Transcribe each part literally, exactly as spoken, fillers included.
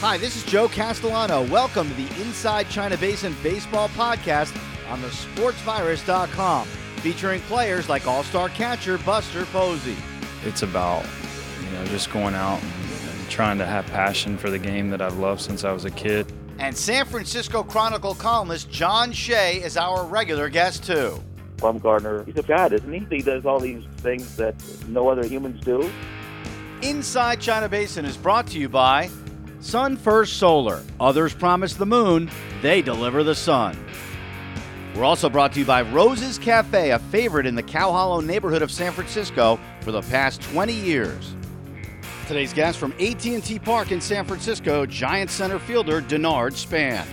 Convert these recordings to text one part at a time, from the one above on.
Hi, this is Joe Castellano. Welcome to the Inside China Basin Baseball Podcast on the sports virus dot com, featuring players like all-star catcher Buster Posey. It's about, you know, just going out and, and trying to have passion for the game that I've loved since I was a kid. And San Francisco Chronicle columnist John Shea is our regular guest, too. Bumgarner, he's a god, isn't he? He does all these things that no other humans do. Inside China Basin is brought to you by Sun First Solar. Others promise the moon, they deliver the sun. We're also brought to you by Rose's Cafe, a favorite in the Cow Hollow neighborhood of San Francisco for the past twenty years. Today's guest from A T and T Park in San Francisco, Giant center fielder Denard Span.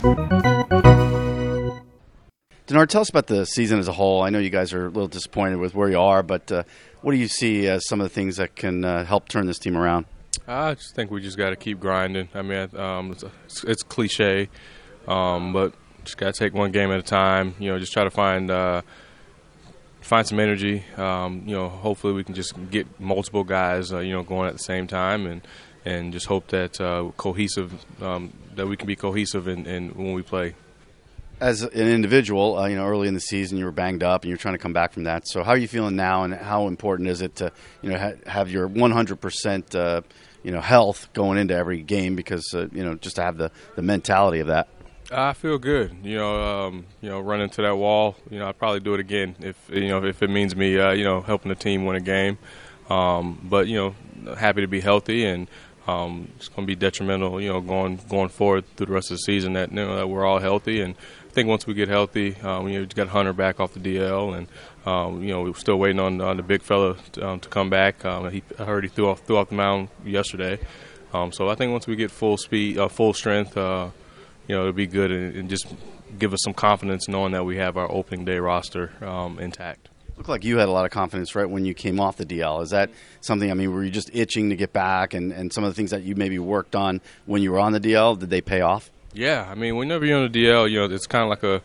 Denard, tell us about the season as a whole. I know you guys are a little disappointed with where you are, but uh, what do you see as some of the things that can uh, help turn this team around? I just think we just got to keep grinding. I mean, um, it's, it's cliche, um, but just got to take one game at a time. You know, just try to find uh, find some energy. Um, you know, hopefully we can just get multiple guys, uh, you know, going at the same time, and and just hope that uh, cohesive um, that we can be cohesive in, in when we play. As an individual, uh, you know, early in the season you were banged up and you're trying to come back from that. So how are you feeling now, and how important is it to, you know, ha- have your one hundred percent, uh, you know, health going into every game, because, uh, you know, just to have the, the mentality of that? I feel good. You know, um, you know, running to that wall. You know, I'd probably do it again if you know if it means me, uh, you know, helping the team win a game. Um, but you know, happy to be healthy, and um, it's going to be detrimental. You know, going going forward through the rest of the season that you know that we're all healthy. And I think once we get healthy, um, you know, we got Hunter back off the D L, and um, you know, we're still waiting on, on the big fella to, um, to come back. Um, he, I heard he threw off threw off the mound yesterday. Um, so I think once we get full speed, uh, full strength, uh, you know, it'll be good, and, and just give us some confidence knowing that we have our opening day roster um, intact. Looked like you had a lot of confidence right when you came off the D L. Is that something, I mean, were you just itching to get back, and, and some of the things that you maybe worked on when you were on the D L, did they pay off? Yeah, I mean, whenever you're on the D L, you know, it's kind of like a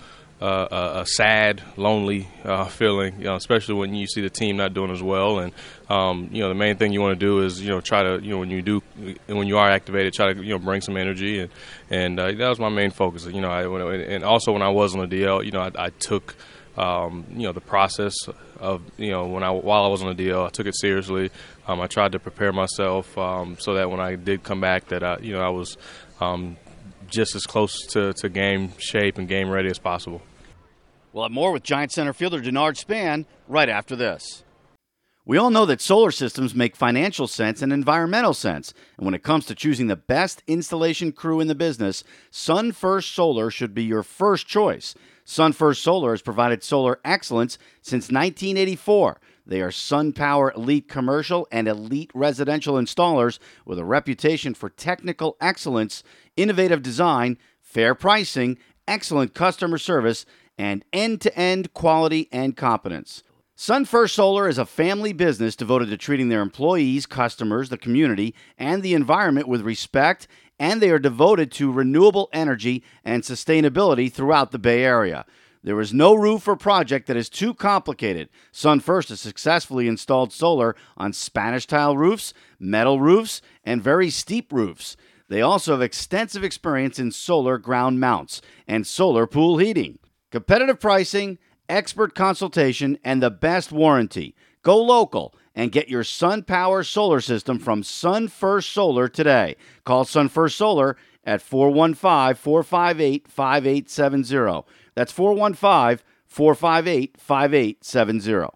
a, a sad, lonely uh, feeling, you know, especially when you see the team not doing as well. And um, you know, the main thing you want to do is, you know, try to, you know, when you do, when you are activated, try to, you know, bring some energy, and and uh, that was my main focus. You know, I, when, and also when I was on the D L, you know, I, I took, um, you know, the process of, you know, when I while I was on the D L, I took it seriously. Um, I tried to prepare myself um, so that when I did come back, that I, you know, I was um, just as close to, to game shape and game ready as possible. We'll have more with Giant center fielder Denard Span right after this. We all know that solar systems make financial sense and environmental sense. And when it comes to choosing the best installation crew in the business, Sun First Solar should be your first choice. Sun First Solar has provided solar excellence since nineteen eighty-four. They are SunPower Elite Commercial and Elite Residential installers with a reputation for technical excellence, innovative design, fair pricing, excellent customer service, and end-to-end quality and competence. Sun First Solar is a family business devoted to treating their employees, customers, the community, and the environment with respect, and they are devoted to renewable energy and sustainability throughout the Bay Area. There is no roof or project that is too complicated. Sun First has successfully installed solar on Spanish tile roofs, metal roofs, and very steep roofs. They also have extensive experience in solar ground mounts and solar pool heating. Competitive pricing, expert consultation, and the best warranty. Go local and get your SunPower solar system from Sun First Solar today. Call Sun First Solar at four one five, four five eight, five eight seven zero. That's four one five, four five eight, five eight seven zero.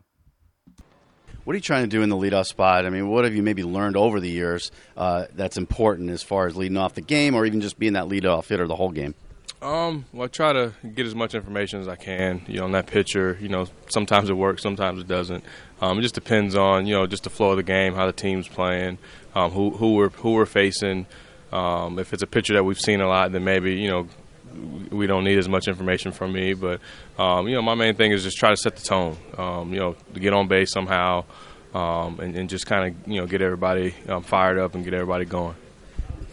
What are you trying to do in the leadoff spot? I mean, what have you maybe learned over the years uh, that's important as far as leading off the game, or even just being that leadoff hitter the whole game? Um, well, I try to get as much information as I can, you know, on that pitcher. You know, sometimes it works, sometimes it doesn't. Um, it just depends on, you know, just the flow of the game, how the team's playing, um, who who we're who we're facing. Um, if it's a pitcher that we've seen a lot, then maybe, you know, we don't need as much information from me. But, um, you know, my main thing is just try to set the tone, um, you know, to get on base somehow, um, and, and just kind of, you know, get everybody um, fired up and get everybody going.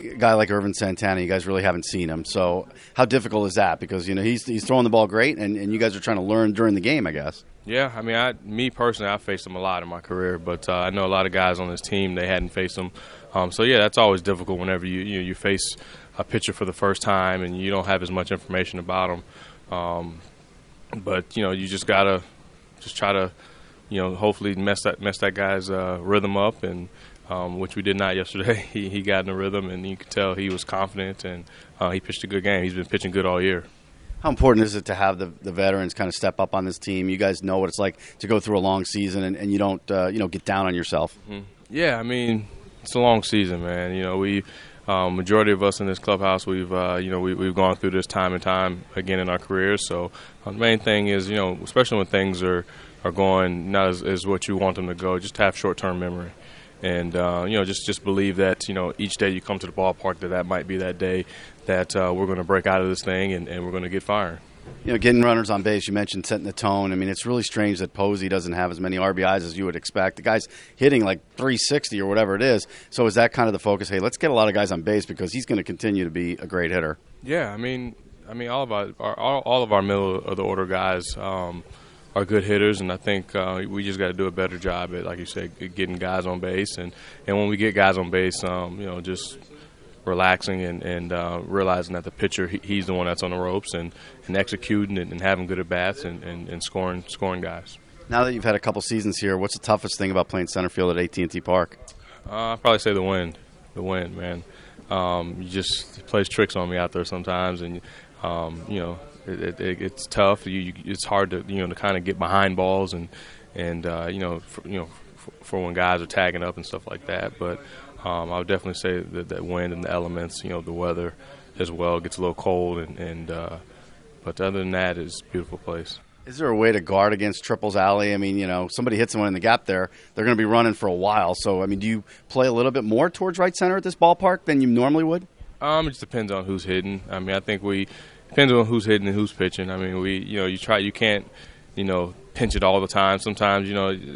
a guy like Ervin Santana, you guys really haven't seen him. So how difficult is that? Because, you know, he's he's throwing the ball great, and, and you guys are trying to learn during the game, I guess. Yeah, I mean, I, me personally, I faced him a lot in my career, but uh, I know a lot of guys on this team, they hadn't faced him. Um, so, yeah, that's always difficult whenever you, you you face a pitcher for the first time and you don't have as much information about him. Um, but, you know, you just got to just try to, you know, hopefully mess that mess that guy's uh, rhythm up, and um, which we did not yesterday. he, he got in the rhythm, and you could tell he was confident, and uh, he pitched a good game. He's been pitching good all year. How important is it to have the, the veterans kind of step up on this team? You guys know what it's like to go through a long season, and, and you don't uh, you know get down on yourself. Mm-hmm. Yeah, I mean, it's a long season, man. You know, we um, majority of us in this clubhouse, we've uh, you know we, we've gone through this time and time again in our careers. So uh, the main thing is, you know, especially when things are, are going not as, as what you want them to go, just have short-term memory. And, uh, you know, just, just believe that, you know, each day you come to the ballpark that that might be that day that uh, we're going to break out of this thing and, and we're going to get fired. You know, getting runners on base, you mentioned setting the tone. I mean, it's really strange that Posey doesn't have as many R B Is as you would expect. The guy's hitting like three sixty or whatever it is. So is that kind of the focus? Hey, let's get a lot of guys on base because he's going to continue to be a great hitter. Yeah, I mean, I mean, all of our, our all, all of our middle of the order guys um, are good hitters, and I think uh, we just got to do a better job at, like you said, getting guys on base. And, and when we get guys on base, um, you know, just relaxing and, and uh, realizing that the pitcher, he, he's the one that's on the ropes, and, and executing and, and having good at-bats and, and, and scoring scoring guys. Now that you've had a couple seasons here, what's the toughest thing about playing center field at A T and T Park? Uh, I'd probably say the wind. The wind, man. Um, you just it plays tricks on me out there sometimes, and, um, you know, It, it, it's tough. You, you, it's hard to you know to kind of get behind balls and and uh, you know for, you know for, for when guys are tagging up and stuff like that. But um, I would definitely say that that wind and the elements, you know, the weather as well gets a little cold and, and uh, but other than that, it's a beautiful place. Is there a way to guard against triples alley? I mean, you know, somebody hits someone in the gap there, they're going to be running for a while. So I mean, do you play a little bit more towards right center at this ballpark than you normally would? Um, it just depends on who's hitting. I mean, I think we. Depends on who's hitting and who's pitching. I mean, we, you know, you try, you can't, you know, pinch it all the time. Sometimes, you know,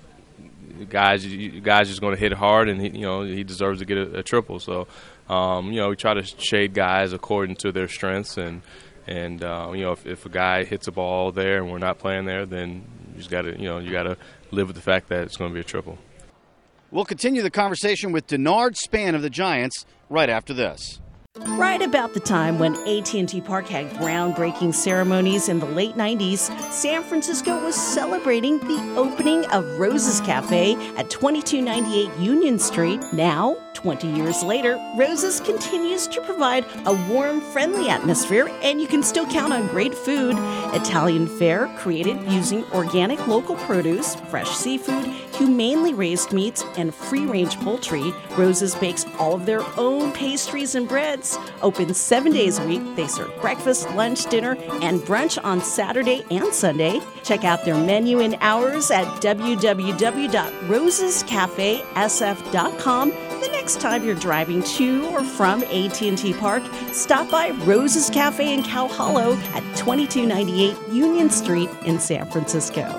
guys, guys just going to hit it hard, and he, you know, he deserves to get a, a triple. So, um, you know, we try to shade guys according to their strengths, and and uh, you know, if, if a guy hits a ball there and we're not playing there, then you just got to, you know, you got to live with the fact that it's going to be a triple. We'll continue the conversation with Denard Span of the Giants right after this. Right about the time when A T and T Park had groundbreaking ceremonies in the late nineties, San Francisco was celebrating the opening of Rose's Cafe at twenty-two ninety-eight Union Street. Now, twenty years later, Rose's continues to provide a warm, friendly atmosphere, and you can still count on great food. Italian fare created using organic local produce, fresh seafood, humanely raised meats, and free-range poultry. Rose's bakes all of their own pastries and breads. Open seven days a week. They serve breakfast, lunch, dinner, and brunch on Saturday and Sunday. Check out their menu and hours at w w w dot roses cafe s f dot com. The next time you're driving to or from A T and T Park, stop by Rose's Cafe in Cow Hollow at twenty-two ninety-eight Union Street in San Francisco.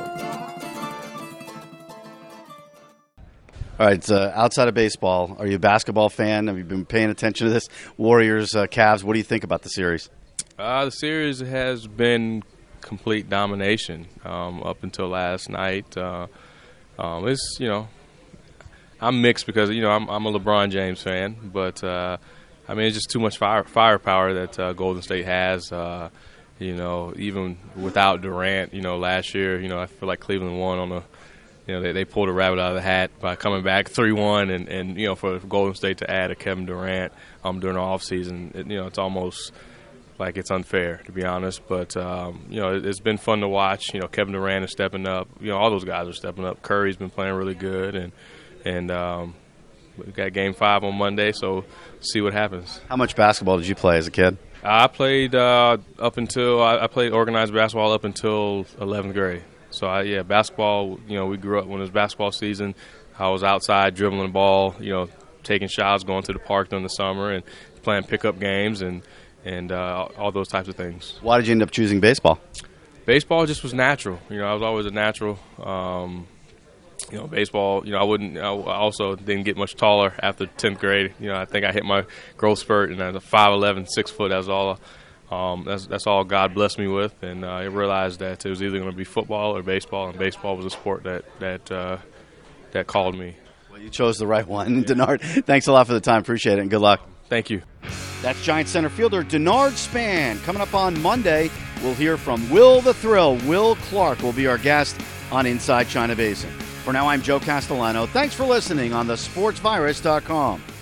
All right, uh, outside of baseball, are you a basketball fan? Have you been paying attention to this? Warriors, uh, Cavs, what do you think about the series? Uh, the series has been complete domination um, up until last night. Uh, um, it's, you know, I'm mixed because, you know, I'm, I'm a LeBron James fan, but, uh, I mean, it's just too much fire, firepower that uh, Golden State has. Uh, you know, even without Durant, you know, last year, you know, I feel like Cleveland won on a You know, they, they pulled a rabbit out of the hat by coming back three one, and, and, you know, for Golden State to add a Kevin Durant um, during the offseason, it, you know, it's almost like it's unfair, to be honest. But, um, you know, it, it's been fun to watch. You know, Kevin Durant is stepping up. You know, all those guys are stepping up. Curry's been playing really good, and, and um, we got game five on Monday, so see what happens. How much basketball did you play as a kid? I played uh, up until – I played organized basketball up until eleventh grade. So, I, yeah, basketball, you know, we grew up when it was basketball season. I was outside dribbling the ball, you know, taking shots, going to the park during the summer and playing pickup games and, and uh, all those types of things. Why did you end up choosing baseball? Baseball just was natural. You know, I was always a natural. Um, you know, baseball, you know, I wouldn't, I also didn't get much taller after tenth grade. You know, I think I hit my growth spurt, and I was five eleven, six foot. That's all, um, that's, that's all God blessed me with. And uh, I realized that it was either going to be football or baseball, and baseball was a sport that, that, uh, that called me. Well, you chose the right one. Denard, thanks a lot for the time. Appreciate it, and good luck. Thank you. That's Giant center fielder Denard Span. Coming up on Monday, we'll hear from Will the Thrill. Will Clark will be our guest on Inside China Basin. For now, I'm Joe Castellano. Thanks for listening on the sports virus dot com.